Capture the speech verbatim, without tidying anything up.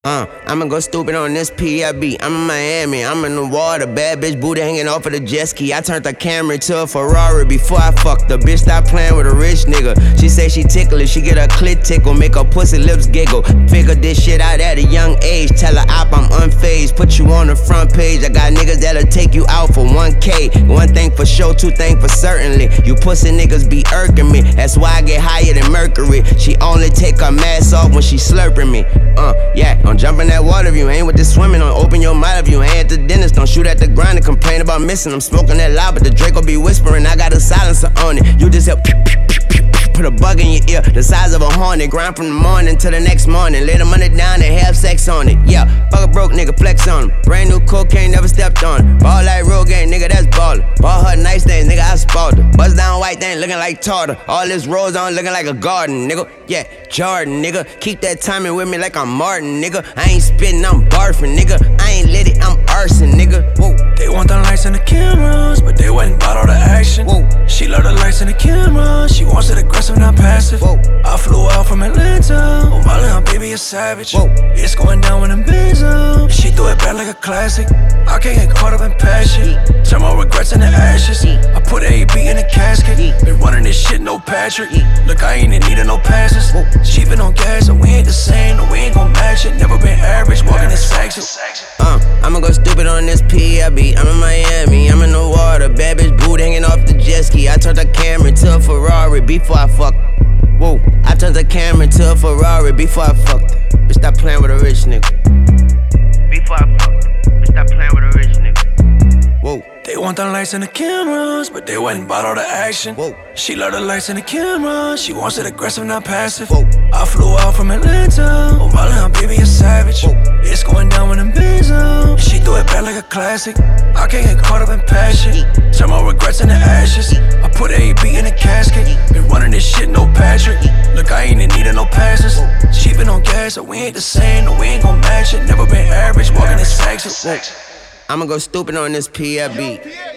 Uh, I'ma go stupid on this P I B. I'm in Miami, I'm in the water. Bad bitch booty hanging off of the jet ski. I turned the Camry to a Ferrari before I fucked the bitch. Stop playing with a rich nigga. She say she ticklish, she get her clit tickle, make her pussy lips giggle. Figured this shit out at a young age. Tell her op I'm unfazed, put you on the front page. I got niggas that'll take you out for one K. One thing for sure, two things for certainly. You pussy niggas be irking me. That's why I get higher than Mercury. She only take her mask off when she slurping me. Uh, yeah. Don't jump in that water if you ain't with the swimming. Don't open your mouth if you ain't at the dentist. Don't shoot at the ground and complain about missing. I'm smoking that loud, but the Draco be whispering. I got a silencer on it. You just help pew, pew, pew, pew, pew. Put a bug in your ear, the size of a hornet. Grind from the morning to the next morning. Lay the money down and have sex on it. Yeah, fuck a broke nigga, flex on him. Brand new cocaine, never stepped on it. Ball like real game, nigga, that's ballin'. Ball her nice things, nigga, I spoiled her. Buzz down white thing, looking like tartar. All this rose on, looking like a garden, nigga. Yeah, Jordan, nigga. Keep that timing with me like I'm Martin, nigga. I ain't spittin', I'm barfing, nigga. I ain't lit it, I'm arson, nigga. Whoa. They want the lights and the cameras, but they wasn't about all the action. Whoa. She love the lights and the camera. She wants it aggressive, not passive. Whoa. I flew out from Atlanta. Oh, my little baby is savage. Whoa. It's going down when I'm Benz up. She threw it back like a classic. I can't get caught up in passion. Turn my regrets into ashes. I put A B in a casket. Been running this shit, no Patrick. Look, I ain't in need of no passes. She been on gas, and we ain't the same. No, we ain't gon' match it. Never been average, walking in section. Uh, I'ma go stupid on this P I B. I'm in Miami, I'm in the water. Bad bitch booty hanging off the jet ski. I turned the Camry to a Ferrari before I fucked. Whoa, I turned the Camry to a Ferrari before I fucked. Bitch, stop playing with a rich nigga. Before I fucked. Bitch, stop playing with a rich nigga. Whoa. They want the lights and the cameras, but they wasn't about all the action. Whoa. She love the lights and the camera. She wants it aggressive, not passive. Whoa. I flew out from Atlanta. Oh, my little baby is savage. Whoa. It's going down when I'm Benz up. She threw it back like a classic. I can't get caught up in passion. Turn my regrets into ashes. I put A B in a casket. Been running this shit, no Patrick. Look, I ain't in need of no passes. She been on gas, so we ain't the same. No, we ain't gon' match it. Never been average, walking in section. I'ma go stupid on this P I B.